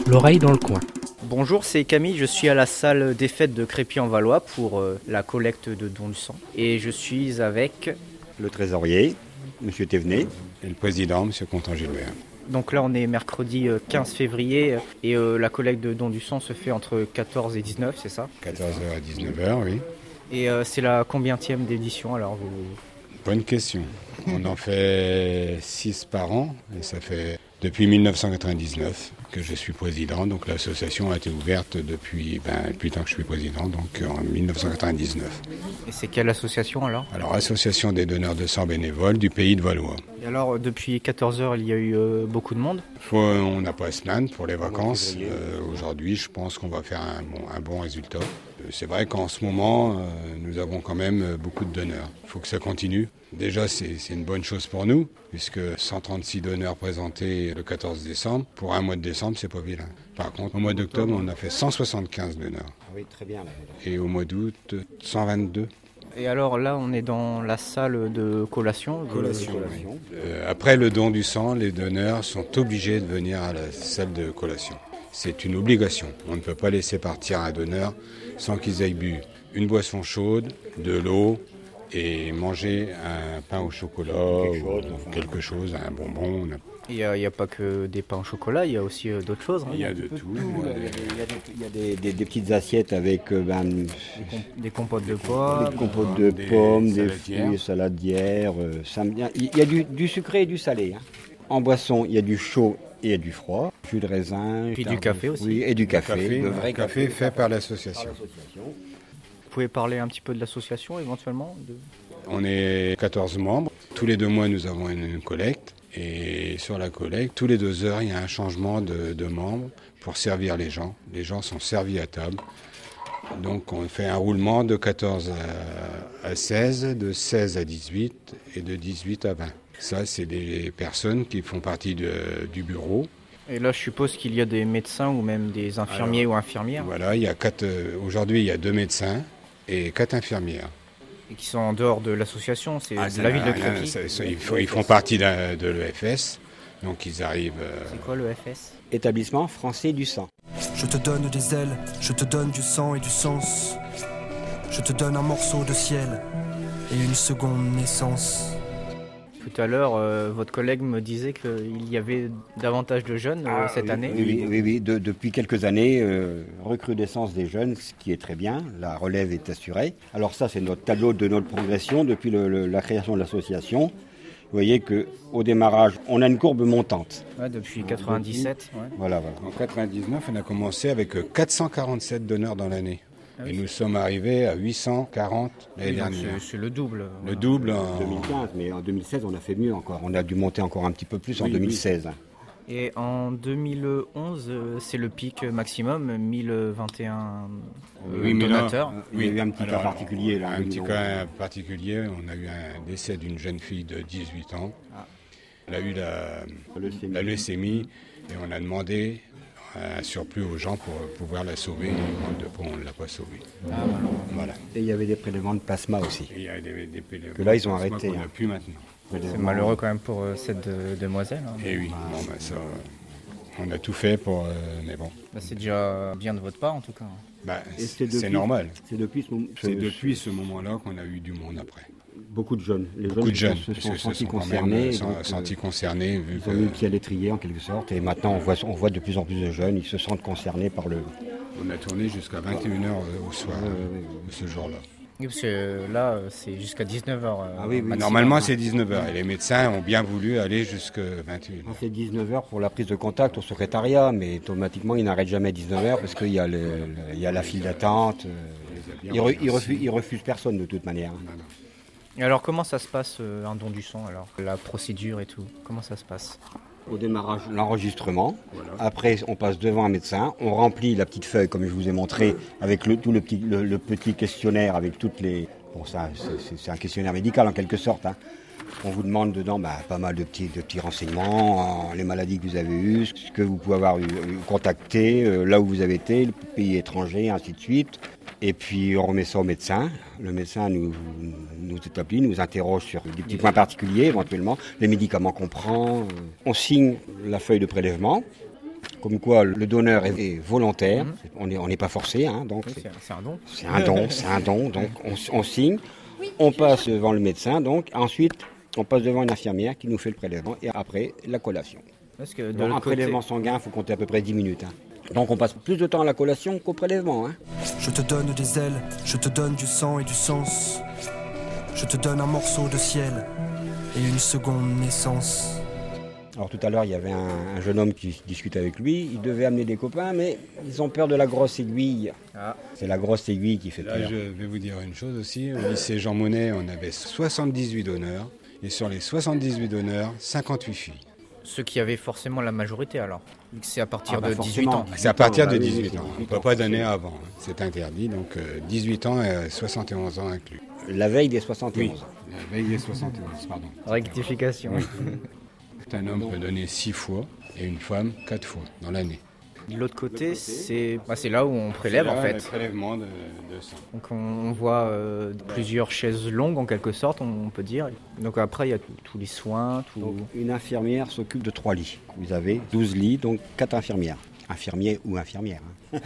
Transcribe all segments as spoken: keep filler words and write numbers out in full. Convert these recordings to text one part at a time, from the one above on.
l'oreille dans le coin. Bonjour, c'est Camille, je suis à la salle des fêtes de Crépy-en-Valois pour euh, la collecte de dons du sang. Et je suis avec... Le trésorier, M. Thévenet. Et le président, M. Contant-Gilbert. Donc là, on est mercredi quinze février et euh, la collecte de dons du sang se fait entre quatorze et dix-neuf, c'est ça ? quatorze heures à dix-neuf heures, oui. Et euh, c'est la combientième d'édition alors vous... Bonne question. On en fait six par an et ça fait depuis dix-neuf cent quatre-vingt-dix-neuf que je suis président. Donc l'association a été ouverte depuis, ben, depuis le temps que je suis président, donc en dix-neuf cent quatre-vingt-dix-neuf. Et c'est quelle association alors ? Alors, Association des donneurs de sang bénévoles du Pays de Valois. Et alors, depuis quatorze heures, il y a eu euh, beaucoup de monde ? Faut, on n'a pas à se plaindre pour les vacances. Euh, aujourd'hui, je pense qu'on va faire un bon, un bon résultat. Euh, c'est vrai qu'en ce moment, euh, nous avons quand même beaucoup de donneurs. Il faut que ça continue. Déjà, c'est, c'est une bonne chose pour nous, puisque cent trente-six donneurs présentés le quatorze décembre. Pour un mois de décembre, c'est pas vilain. Par contre, au mois d'octobre, on a fait cent soixante-quinze donneurs. Oui, très bien. Et au mois d'août, cent vingt-deux. Et alors là, on est dans la salle de collation. Collation, oui. euh, Après le don du sang, les donneurs sont obligés de venir à la salle de collation. C'est une obligation. On ne peut pas laisser partir un donneur sans qu'ils aient bu une boisson chaude, de l'eau et manger un pain au chocolat quelque chose, ou quelque chose, un bonbon. Il n'y a, a pas que des pains au chocolat, il y a aussi euh, d'autres choses. Hein. Il y a de tout. Il y a des, il y a des, il y a des, des, des petites assiettes avec euh, ben, des, com- des compotes de pommes, des compotes de des pommes, des saladières. fruits, saladières. Euh, ça me vient. Il y a du, du sucré et du salé. Hein. En boisson, il y a du chaud et il y a du froid. Jus de raisin. Puis du café aussi. Oui, et du café. café le vrai café, café fait par l'association. Vous pouvez parler un petit peu de l'association éventuellement de... On est quatorze membres. Tous les deux mois, nous avons une, une collecte. Et sur la collecte, tous les deux heures, il y a un changement de, de membres pour servir les gens. Les gens sont servis à table. Donc on fait un roulement de quatorze à seize, de seize à dix-huit et de dix-huit à vingt. Ça, c'est des personnes qui font partie de, du bureau. Et là, je suppose qu'il y a des médecins ou même des infirmiers Alors, ou infirmières. Voilà, il y a quatre, aujourd'hui, il y a deux médecins et quatre infirmières. Et qui sont en dehors de l'association, c'est ah, de la ville de Crépy. Ils, ils font partie de, de l'E F S, donc ils arrivent... Euh... C'est quoi l'E F S ? Établissement français du sang. Je te donne des ailes, je te donne du sang et du sens. Je te donne un morceau de ciel et une seconde naissance. Tout à l'heure, euh, votre collègue me disait qu'il y avait davantage de jeunes euh, ah, cette oui, année. Oui, oui, oui, oui. De, depuis quelques années, euh, recrudescence des jeunes, ce qui est très bien. La relève est assurée. Alors ça, c'est notre tableau de notre progression depuis le, le, la création de l'association. Vous voyez qu'au démarrage, on a une courbe montante. Ouais, depuis quatre-vingt-dix-sept. Ouais. Voilà, voilà. En quatre-vingt-dix-neuf, on a commencé avec quatre cent quarante-sept donneurs dans l'année. Ah oui. Et nous sommes arrivés à huit cent quarante l'année oui, dernière. C'est, c'est le double. Le voilà. double en deux mille quinze, mais en deux mille seize, on a fait mieux encore. On a dû monter encore un petit peu plus oui, en deux mille seize. Oui. Et en deux mille onze, c'est le pic maximum, mille vingt et un euh, oui, donateurs. Là, il y a eu un petit Alors, cas particulier. Là, un petit cas particulier, on a eu un décès d'une jeune fille de dix-huit ans. Ah. Elle a eu la, la leucémie et on a demandé un surplus aux gens pour pouvoir la sauver. On ne l'a pas sauvée. Ah, voilà. Voilà. Et il y avait des prélèvements de plasma aussi. Et il y a des, des prélèvements que là, ils ont de plasma arrêté. Qu'on hein. n'a plus maintenant. C'est malheureux quand même pour euh, cette de, demoiselle. Hein. Et oui, bon, bah, ça, on a tout fait pour... Euh, mais bon. Bah, c'est déjà bien de votre part en tout cas. Bah, c'est, c'est, depuis, c'est normal. C'est depuis ce, moment, c'est depuis ce moment-là qu'on a eu du monde après. Beaucoup de jeunes. Les Beaucoup jeunes de jeunes se sont sentis sont concernés. Sont donc, sentis concernés. Vu ils que... ont mis le pied à l'étrier en quelque sorte. Et maintenant, on voit, on voit de plus en plus de jeunes. Ils se sentent concernés par le... On a tourné jusqu'à vingt et une heures au soir, euh, euh, ce jour-là. Oui, parce que là, c'est jusqu'à dix-neuf heures. Euh, ah oui, oui. Normalement, c'est dix-neuf heures. Et les médecins ont bien voulu aller jusqu'à vingt et une heures. C'est dix-neuf heures pour la prise de contact au secrétariat, mais automatiquement, ils n'arrêtent jamais à dix-neuf heures parce qu'il y a, le, le, il y a la file d'attente. Ils, re, ils, refusent, ils refusent personne de toute manière. Non, non. Et alors, comment ça se passe, euh, un don du sang, alors la procédure et tout, comment ça se passe ? Au démarrage, l'enregistrement. Voilà. Après, on passe devant un médecin. On remplit la petite feuille, comme je vous ai montré, avec le, tout le petit, le, le petit questionnaire, avec toutes les... Bon, ça, c'est, c'est un questionnaire médical, en quelque sorte. Hein. On vous demande dedans bah, pas mal de petits, de petits renseignements, hein, les maladies que vous avez eues, ce que vous pouvez avoir eu, contacté, euh, là où vous avez été, le pays étranger, ainsi de suite. Et puis on remet ça au médecin. Le médecin nous, nous établit, nous interroge sur des petits points particuliers éventuellement, les médicaments qu'on prend. On signe la feuille de prélèvement. comme quoi le donneur est, est volontaire, Mmh. on n'est on n'est pas forcé, hein, donc Oui, c'est, c'est, c'est un don. c'est un don, c'est un don, donc on, on signe, on passe devant le médecin, donc ensuite on passe devant une infirmière qui nous fait le prélèvement et après la collation. Parce que de Donc, un l'autre côté, prélèvement sanguin, il faut compter à peu près dix minutes. Hein. Donc on passe plus de temps à la collation qu'au prélèvement. Hein. Je te donne des ailes, je te donne du sang et du sens. Je te donne un morceau de ciel et une seconde naissance. Alors tout à l'heure, il y avait un, un jeune homme qui discutait avec lui. Il devait amener des copains, mais ils ont peur de la grosse aiguille. Ah. C'est la grosse aiguille qui fait Là, peur. je vais vous dire une chose aussi. Au lycée Jean Monnet, on avait soixante-dix-huit donneurs. Et sur les soixante-dix-huit donneurs, cinquante-huit filles. Ceux qui avaient forcément la majorité alors. Vu que c'est à partir Ah bah de dix-huit forcément. ans. C'est à partir Bah de oui, dix-huit oui, ans. On ne dix-huit peut ans, pas c'est donner sûr. avant. hein. C'est interdit. Donc euh, dix-huit ans et soixante et onze ans inclus. La veille des soixante et onze. La veille des soixante et onze, pardon. Rectification. Un homme peut donner six fois et une femme quatre fois dans l'année. De l'autre côté, c'est, bah, c'est là où on prélève C'est en là, fait. Le prélèvement de, de sang. Donc on, on voit euh, plusieurs chaises longues en quelque sorte, on, on peut dire. Donc après il y a tout- tous les soins, tout. Donc une infirmière s'occupe de trois lits. Vous avez douze lits, donc quatre infirmières. Infirmier ou infirmière. hein.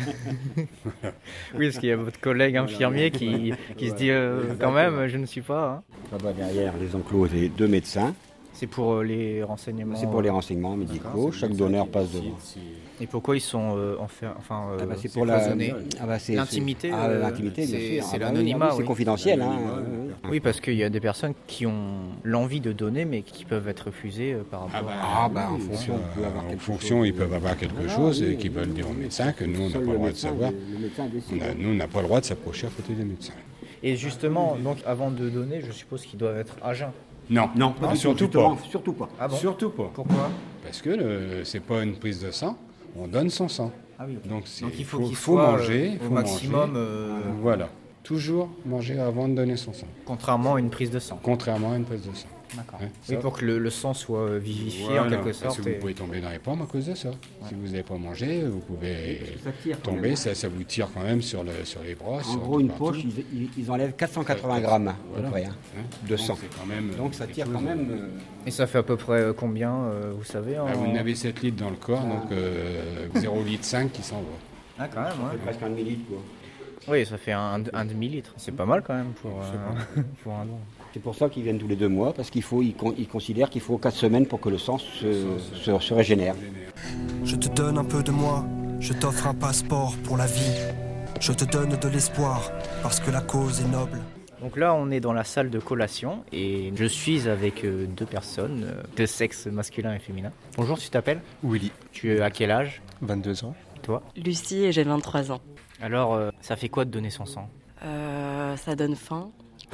Oui, parce qu'il y a votre collègue infirmier qui, qui se dit euh, quand même, je ne suis pas. hein. Là-bas derrière les enclos, c'est deux médecins. C'est pour euh, les renseignements. C'est pour les euh, renseignements médicaux. Chaque donneur passe devant. Et pourquoi ils sont euh, enfer- enfin, euh, Ah bah, c'est pour la cloisonnés ah bah, c'est- L'intimité, c'est- ah, euh, l'intimité, bien c'est- sûr. c'est Ah bah l'anonymat, oui, ah oui, oui. C'est confidentiel. Hein. Oui, parce qu'il y a des personnes qui ont l'envie de donner, mais qui peuvent être refusées euh, par rapport à... Ah bah en Oui, fonction, euh, on peut avoir en quelque fonction, chose. ils peuvent avoir quelque Voilà, chose et oui, qu'ils oui, veulent oui. dire au médecin que nous, on n'a Seul pas le le droit de médecin, savoir. le- le médecin décide. On a- nous, on n'a pas le droit de s'approcher à côté des médecins. Et justement, donc avant de donner, je suppose qu'ils doivent être à jeun. Non, Non, pas du tout, surtout justement, pas. Surtout pas. Ah bon Surtout pas. Pourquoi Parce que le- c'est pas une prise de sang, on donne son sang. Ah oui, ok. Donc, c'est- Donc il faut, faut- qu'il faut soit manger, euh, au faut maximum, manger. euh, Voilà. Toujours manger avant de donner son sang. contrairement à une prise de sang. Contrairement à une prise de sang. D'accord. Ouais, Oui, ça- pour que le, le sang soit euh, vivifié Voilà, en quelque parce sorte. que vous et- pouvez tomber dans les pommes à cause de ça. Si vous n'avez pas mangé, vous pouvez Ça tire quand tomber, même. ça, ça vous tire quand même sur, le, sur les bras. En sur gros, tout une partout. poche, ils, ils- ils enlèvent quatre cent quatre-vingts grammes à Voilà. peu près, hein, Hein de Donc, sang. c'est quand même, Donc ça quelque tire chose. quand même. euh, Et ça fait à peu près euh, combien, euh, vous savez en... Ah, vous en avez sept litres dans le corps, donc euh, zéro virgule cinq litres qui s'en va. Ah, quand même, ouais. presque un demi-litre quoi. Oui, ça fait un, un demi-litre. C'est pas mal quand même pour, euh, pour un don. C'est pour ça qu'ils viennent tous les deux mois, parce qu'il faut, ils, con- ils considèrent qu'il faut quatre semaines pour que le sang se, se- se régénère. Je te donne un peu de moi, je t'offre un passeport pour la vie. Je te donne de l'espoir, parce que la cause est noble. Donc là, on est dans la salle de collation et je suis avec euh, deux personnes euh, de sexe masculin et féminin. Bonjour, tu t'appelles? Willy, Tu es à quel âge, vingt-deux ans. toi? Lucie et j'ai vingt-trois ans. Alors, euh, ça fait quoi de donner son sang? Euh, ça donne faim.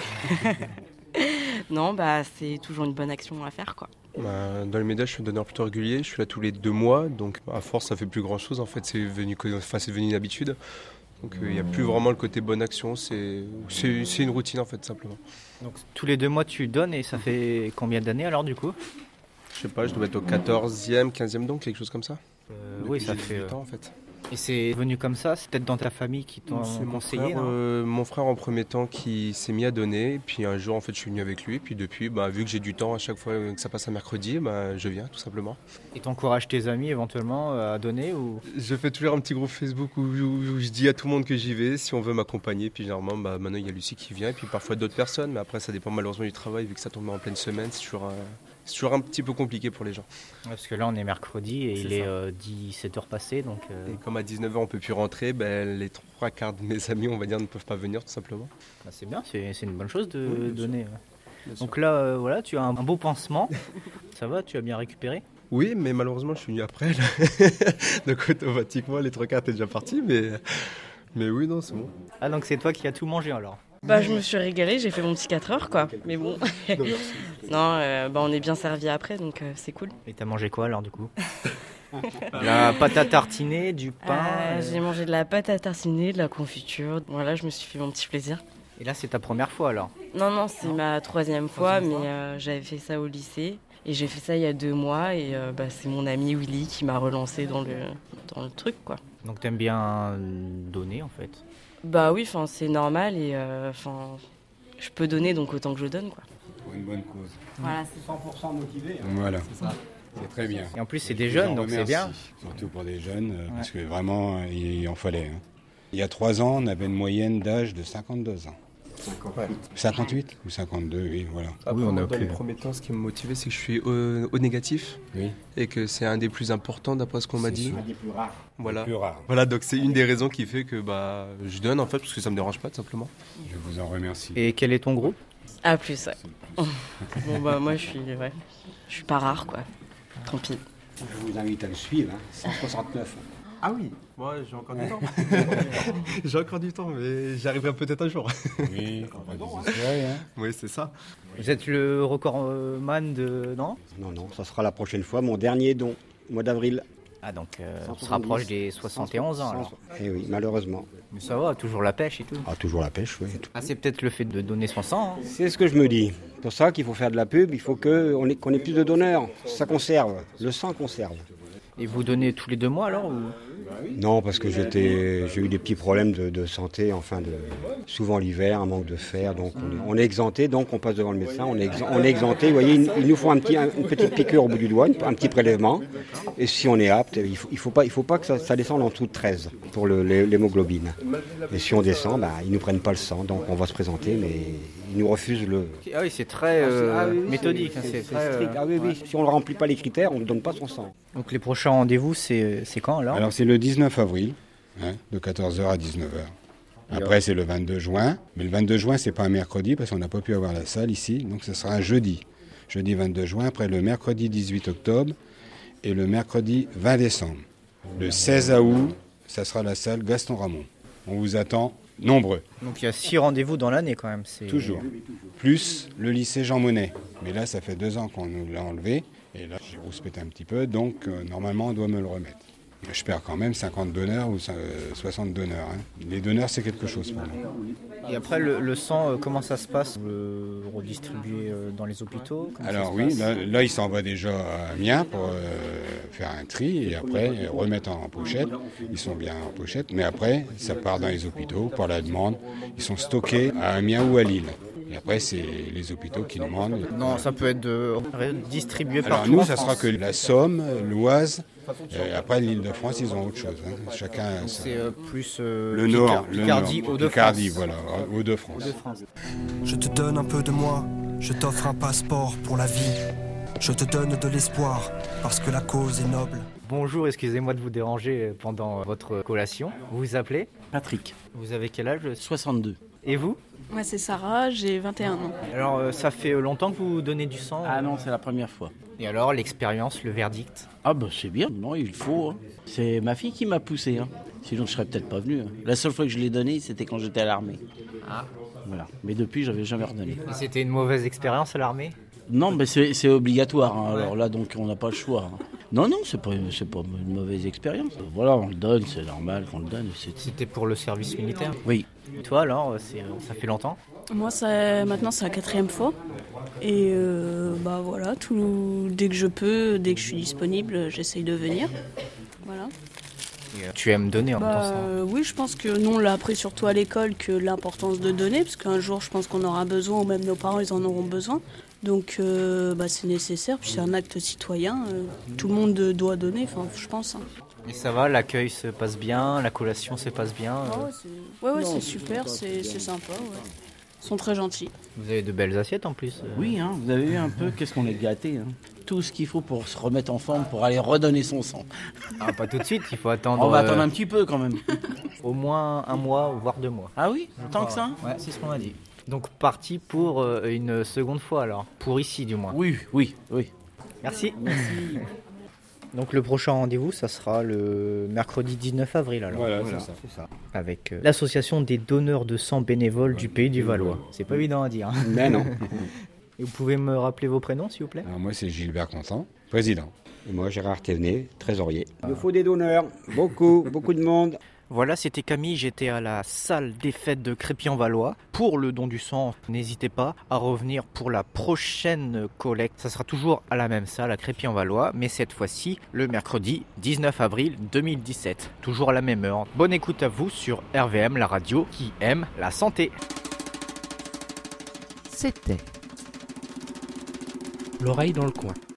Non, bah c'est toujours une bonne action à faire quoi. Bah, dans les médias, je suis donneur plutôt régulier. Je suis là tous les deux mois, donc à force, ça fait plus grand chose. En fait, c'est devenu, enfin, c'est devenu une habitude. Donc il n'y a plus vraiment le côté bonne action. C'est, c'est, c'est une routine en fait, simplement. Donc tous les deux mois, tu donnes et ça fait combien d'années alors du coup? Je sais pas, je dois être au quatorzième, quinzième don, quelque chose comme ça. Euh, Depuis Oui, ça j'ai fait. dix-huit euh, ans en fait. Et c'est venu comme ça? C'est peut-être dans ta famille qui t'ont C'est mon conseillé, frère, non? euh, mon frère en premier temps qui s'est mis à donner. Et puis un jour, en fait, je suis venu avec lui. Et puis depuis, bah, vu que j'ai du temps à chaque fois que ça passe un mercredi, bah, je viens tout simplement. Et t'encourages tes amis éventuellement euh, à donner ou... Je fais toujours un petit groupe Facebook où, où- où je dis à tout le monde que j'y vais, si on veut m'accompagner. Puis généralement, bah, maintenant il y a Lucie qui vient, et puis parfois d'autres personnes. Mais après, ça dépend malheureusement du travail, vu que ça tombe en pleine semaine. C'est toujours, euh, c'est toujours un petit peu compliqué pour les gens. Parce que là, on est mercredi et C'est il est ça. euh, dix-sept heures passées, donc... euh, Et comme à dix-neuf heures, on peut plus rentrer, ben, les trois quarts de mes amis, on va dire, ne peuvent pas venir tout simplement. bah, c'est bien, c'est c'est une bonne chose de Oui, bien sûr. donner. ouais. Donc là, euh, voilà, tu as un, un beau pansement. Ça va, tu as bien récupéré? Oui, mais malheureusement, je suis venu après. Là. Donc automatiquement, les trois quarts étaient déjà partis. Mais, mais oui, non, c'est bon. Ah, donc c'est toi qui as tout mangé alors? Bah je me suis régalée, j'ai fait mon petit quatre heures quoi. Mais bon. Non, euh, bah on est bien servi après donc euh, c'est cool. Et t'as mangé quoi alors du coup? La pâte à tartiner, du pain. Euh, euh, j'ai mangé de la pâte à tartiner, de la confiture. Voilà, je me suis fait mon petit plaisir. Et là, c'est ta première fois alors? Non, non, c'est ma troisième fois, Troisième mais fois. euh, j'avais fait ça au lycée. Et j'ai fait ça il y a deux mois et euh, bah, c'est mon ami Willy qui m'a relancé dans le, dans le truc quoi. Donc t'aimes bien donner en fait? Bah oui, enfin c'est normal et euh, enfin je peux donner donc autant que je donne quoi. Pour une bonne cause. Voilà, c'est cent pour cent motivé. Voilà. C'est très bien. Et en plus, c'est des Je jeunes, vous en donc c'est remercie, bien. Surtout pour des jeunes, euh, parce que vraiment, il en fallait. hein. Il y a trois ans, on avait une moyenne d'âge de cinquante-deux ans. cinquante-huit ou cinquante-deux, oui, voilà. Après, Oui, on a moi, dans plus. les premiers temps, ce qui me motivait, c'est que je suis au, au négatif Oui. et que c'est un des plus importants d'après ce qu'on m'a dit. des plus rares. Voilà. Plus rare. Voilà, donc c'est une des raisons qui fait que bah, je donne en fait, parce que ça me dérange pas tout simplement. Je vous en remercie. Et quel est ton groupe? Ah, plus, ouais. Bon, bah, moi, je suis, ouais. Je suis pas rare, quoi. Tant pis. Je vous invite à le suivre, hein. cent soixante-neuf. Ah oui, moi j'ai encore du temps. J'ai encore du temps, mais j'y arriverai peut-être un jour. Oui, faut pas désespérer, hein. Oui, c'est ça. Vous êtes le recordman de... Non? Non, non, ça sera la prochaine fois. Mon dernier don, mois d'avril. Ah, donc euh, on se cent soixante-dix. rapproche des soixante et onze ans, alors. Eh oui, malheureusement. Mais ça va, toujours la pêche et tout. Ah, toujours la pêche, oui. Ah, c'est peut-être le fait de donner son sang, hein. C'est ce que je me dis. C'est pour ça qu'il faut faire de la pub, il faut que on ait, qu'on ait plus de donneurs. Ça conserve. Le sang conserve. Et vous donnez tous les deux mois, alors ou... Non, parce que j'étais, j'ai eu des petits problèmes de, de santé, enfin, de, souvent l'hiver, un manque de fer, donc on est, on est exempté, donc on passe devant le médecin, on est, ex- on est exempté, vous voyez, il, il nous faut un petit, un- une petite piqûre au bout du doigt, un petit prélèvement, et si on est apte, il ne faut, il faut, pas- il faut pas que ça, ça descende en dessous de treize pour le- l'hé- l'hémoglobine. Et si on descend, bah, ils ne nous prennent pas le sang, donc on va se présenter, mais ils nous refusent le... Ah oui, c'est très euh, Ah oui, oui, méthodique. c'est- hein, c'est- c'est c'est très, strict. euh, Ah oui, oui, si on ne remplit pas les critères, on ne donne pas son sang. Donc les prochains rendez-vous, c'est c'est quand, alors? Alors c'est le dix-neuf avril, hein, de quatorze heures à dix-neuf heures. Après c'est le vingt-deux juin, mais le vingt-deux juin c'est pas un mercredi parce qu'on n'a pas pu avoir la salle ici, donc ce sera un jeudi. Jeudi vingt-deux juin, après le mercredi dix-huit octobre et le mercredi vingt décembre. Le seize août, ça sera la salle Gaston Ramon. On vous attend nombreux, Donc il y a six rendez-vous dans l'année, quand même. C'est... toujours. Plus le lycée Jean Monnet. Mais là ça fait deux ans qu'on nous l'a enlevé, et là j'ai rouspété un petit peu, donc euh, normalement on doit me le remettre. Mais je perds quand même cinquante donneurs ou euh, soixante donneurs. hein. Les donneurs, c'est quelque chose pour moi. Et après, le, le sang, euh, comment ça se passe? Vous le redistribuez euh, dans les hôpitaux? Comment ça Alors se oui, passe là, là, il s'en va déjà à Amiens pour euh, faire un tri et après euh, remettre en pochette. Ils sont bien en pochette, mais après, ça part dans les hôpitaux par la demande. Ils sont stockés à Amiens ou à Lille. Et après, c'est les hôpitaux qui demandent. Non, ça peut être de redistribué Alors partout nous, en ça sera France. que la Somme, l'Oise. Euh, après, l'Île-de-France, ils ont autre chose. hein. Chacun. sa- C'est euh, plus euh, Le Picard- Nord, le Picardie, Nord. Hauts-de-France. Picardie, voilà, Hauts-de-France. Hauts-de-France. Je te donne un peu de moi, je t'offre un passeport pour la vie. Je te donne de l'espoir, parce que la cause est noble. Bonjour, excusez-moi de vous déranger pendant votre collation. Vous vous appelez? Patrick, Vous avez quel âge? soixante-deux. Et vous? Moi, c'est Sarah, j'ai vingt et un ans. Alors, euh, ça fait longtemps que vous donnez du sang? Ah non, c'est la première fois. Et alors, l'expérience, le verdict? Ah bah c'est bien, non, il faut. hein. C'est ma fille qui m'a poussé, hein. Sinon je serais peut-être pas venu. hein. La seule fois que je l'ai donné, c'était quand j'étais à l'armée. Ah. Voilà. Mais depuis, j'avais jamais redonné. Et c'était une mauvaise expérience à l'armée? Non, mais c'est c'est obligatoire. hein. Alors là, donc on n'a pas le choix. hein. Non, non, c'est pas, c'est pas une mauvaise expérience. Voilà, on le donne, c'est normal qu'on le donne. c'est- C'était pour le service militaire? Oui. Et toi alors, c'est, euh, ça fait longtemps? Moi, ça, maintenant, c'est la quatrième fois. Et euh, bah voilà, tout, dès que je peux, dès que je suis disponible, j'essaye de venir. Voilà. Et, euh, Tu aimes donner en même temps Bah, ça? euh, oui, je pense que nous, on l'a appris surtout à l'école que l'importance de donner, parce qu'un jour, je pense qu'on aura besoin, ou même nos parents, ils en auront besoin. Donc, euh, bah, c'est nécessaire, puis c'est un acte citoyen. euh, tout le monde doit donner, enfin, je pense. hein. Et ça va, l'accueil se passe bien, la collation se passe bien? Ah euh, ouais, c'est ouais, ouais, c'est super, c'est c'est sympa. Ouais. Ils sont très gentils. Vous avez de belles assiettes en plus? euh. Oui, hein, vous avez vu un peu, qu'est-ce qu'on est gâtés. Hein. Tout ce qu'il faut pour se remettre en forme, pour aller redonner son sang. Ah, pas tout de suite, il faut attendre, On va euh, attendre un petit peu quand même. au moins un mois, voire deux mois. Ah oui, tant que ça? Ouais, c'est ce qu'on m'a dit. Donc parti pour euh, une seconde fois alors, pour ici du moins. Oui, oui, oui. Merci. Donc le prochain rendez-vous, ça sera le mercredi dix-neuf avril alors. Voilà, Voilà, c'est ça. c'est ça. Avec euh, l'association des donneurs de sang bénévoles du Pays du Valois. C'est pas évident à dire. hein. Mais non. Et vous pouvez me rappeler vos prénoms s'il vous plaît? Alors moi, c'est Gilbert Contant, président. Et moi, Gérard Thévenet, trésorier. Il nous faut des donneurs, beaucoup, beaucoup de monde. Voilà, c'était Camille, j'étais à la salle des fêtes de Crépy-en-Valois. Pour le don du sang, n'hésitez pas à revenir pour la prochaine collecte. Ça sera toujours à la même salle, à Crépy-en-Valois, mais cette fois-ci, le mercredi dix-neuf avril deux mille dix-sept. Toujours à la même heure. Bonne écoute à vous sur R V M, la radio qui aime la santé. C'était l'oreille dans le coin.